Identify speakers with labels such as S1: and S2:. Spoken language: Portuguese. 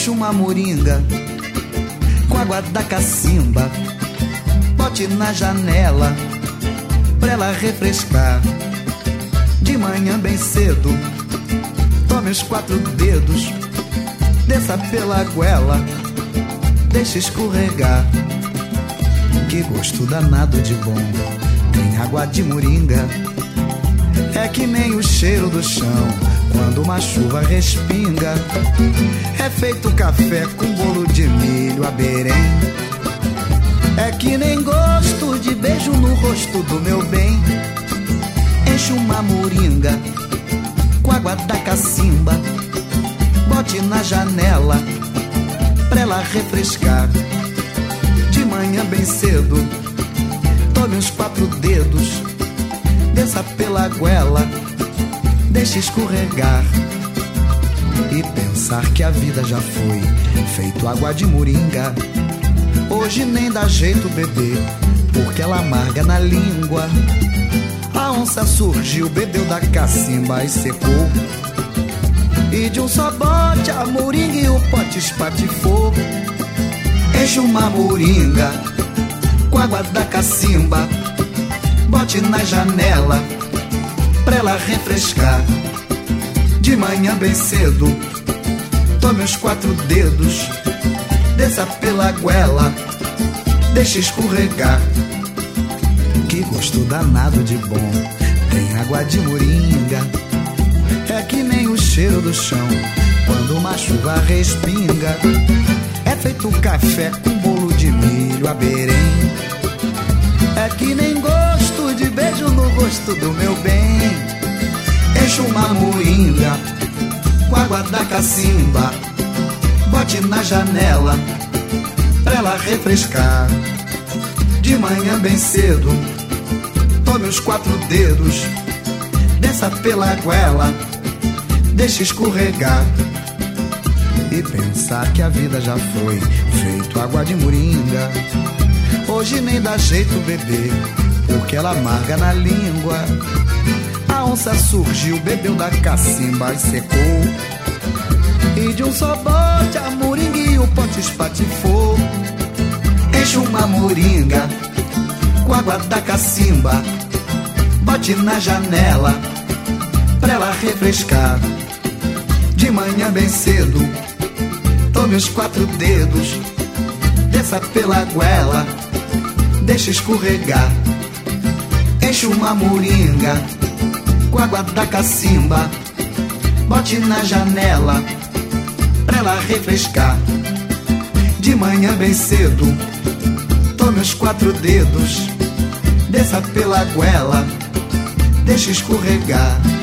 S1: Enche uma moringa com água da cacimba, bote na janela pra ela refrescar. De manhã bem cedo, tome os 4 dedos, desça pela goela, deixa escorregar. Que gosto danado de bom tem água de moringa. É que nem o cheiro do chão quando uma chuva respinga. É feito café com bolo de milho a berém. É que nem gosto de beijo no rosto do meu bem. Enche uma moringa com água da cacimba, bote na janela pra ela refrescar. De manhã bem cedo, tome uns 4 dedos, desça pela goela, deixa escorregar. E pensar que a vida já foi feito água de moringa. Hoje nem dá jeito beber, porque ela amarga na língua. A onça surgiu, bebeu da cacimba e secou. E de um só bote a moringa e o pote espatifou. Enche uma moringa com água da cacimba, bote na janela pra ela refrescar. De manhã bem cedo, tome os 4 dedos, desça pela goela, deixa escorregar. Que gosto danado de bom tem água de moringa. É que nem o cheiro do chão quando uma chuva respinga. É feito café com bolo de milho a berém. É que nem gosto de beijo no rosto do meu bem. Enche uma moringa com água da cacimba, bote na janela pra ela refrescar. De manhã bem cedo, tome os 4 dedos, desça pela goela, deixa escorregar. E pensar que a vida já foi feito água de moringa. Hoje nem dá jeito beber, porque ela amarga na língua. A onça surgiu, bebeu da cacimba e secou. E de um só bote a moringa e o pote espatifou. Enche uma moringa com água da cacimba, bote na janela pra ela refrescar. De manhã bem cedo, tome os 4 dedos, desça pela goela, deixa escorregar. Enche uma moringa com água da cacimba, bote na janela pra ela refrescar. De manhã bem cedo, tome os 4 dedos, desça pela goela, deixa escorregar.